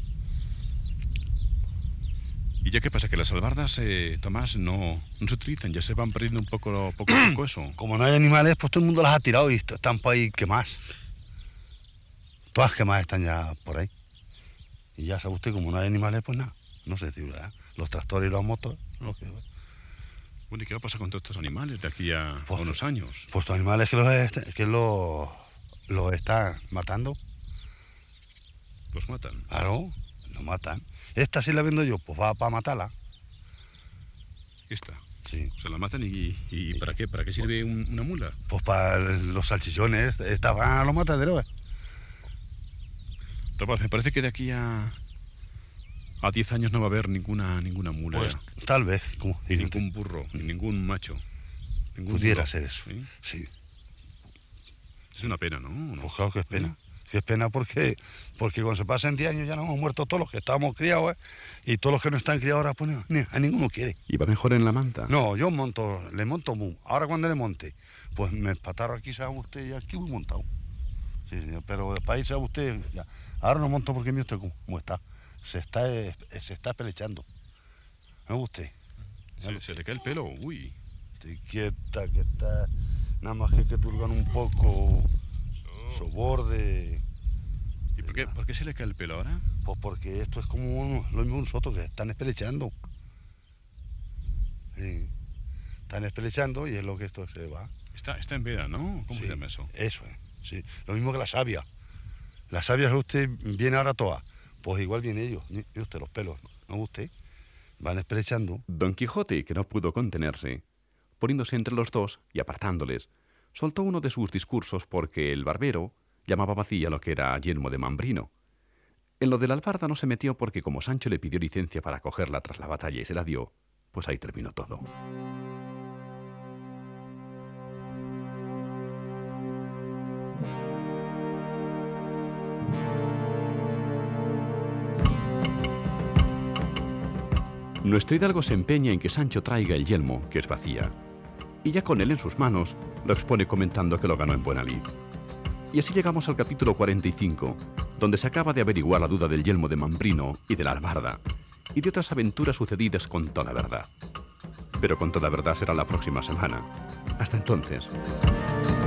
¿Y ya qué pasa? Que las albardas, eh, Tomás, no, no se utilizan, ya se van perdiendo un poco, poco a poco eso. Como no hay animales, pues todo el mundo las ha tirado y están por ahí quemadas. Todas quemadas están ya por ahí. Y ya sabe usted, como no hay animales, pues nada, no se circula. Los tractores y las motos, no que... Bueno, ¿y qué va a pasar con todos estos animales de aquí a, pues, a unos años? Pues estos animales que los, est que los, los están matando. ¿Los matan? Claro, los matan. Esta sí la vendo yo, pues va para matarla. ¿Esta? Sí. ¿Se la matan y, y para qué? ¿Para qué sirve un, una mula? Pues para los salchichones, esta van a los mataderos. Tomás, me parece que de aquí a a diez años no va a haber ninguna ninguna mula. Pues tal vez. Como ni ningún burro, ni ningún macho. Ningún pudiera burro. ser eso, ¿Sí? sí. Es una pena, ¿no? ¿no? Pues claro que es pena. Que es pena porque, porque cuando se pasan diez años ya nos hemos muerto todos los que estábamos criados, ¿eh? Y todos los que no están criados ahora, pues ni, a ninguno quiere. ¿Y va mejor en la manta? No, yo monto, le monto mu. Ahora cuando le monte, pues me espatarro aquí, sabe usted, y aquí voy montado. Sí, señor, pero para irse a usted, ya. Ahora no monto porque mi usted cómo está. Se está, eh, se está pelechando. ¿No usted? Se, se le cae el pelo, uy. Estoy quieta, que está, nada más que que turgan un poco su borde. ¿Y por qué, por qué se le cae el pelo ahora? Pues porque esto es como un, lo mismo nosotros, que están espelechando. Sí. Están espelechando y es lo que esto se va. Está, está en veda, ¿no? ¿Cómo sí, se llama eso? Eso es, sí. Lo mismo que la savia. La savia, usted viene ahora toda. Pues igual viene ellos. Mire usted los pelos, ¿no usted? Van espelechando. Don Quijote, que no pudo contenerse, poniéndose entre los dos y apartándoles, soltó uno de sus discursos porque el barbero llamaba vacía lo que era yelmo de Mambrino. En lo de la albarda no se metió porque como Sancho le pidió licencia para cogerla tras la batalla y se la dio, pues ahí terminó todo. Nuestro hidalgo se empeña en que Sancho traiga el yelmo, que es vacía, y ya con él en sus manos lo expone comentando que lo ganó en buena lid. Y así llegamos al capítulo cuarenta y cinco, donde se acaba de averiguar la duda del yelmo de Mambrino y de la albarda, y de otras aventuras sucedidas con toda verdad. Pero con toda verdad será la próxima semana. Hasta entonces.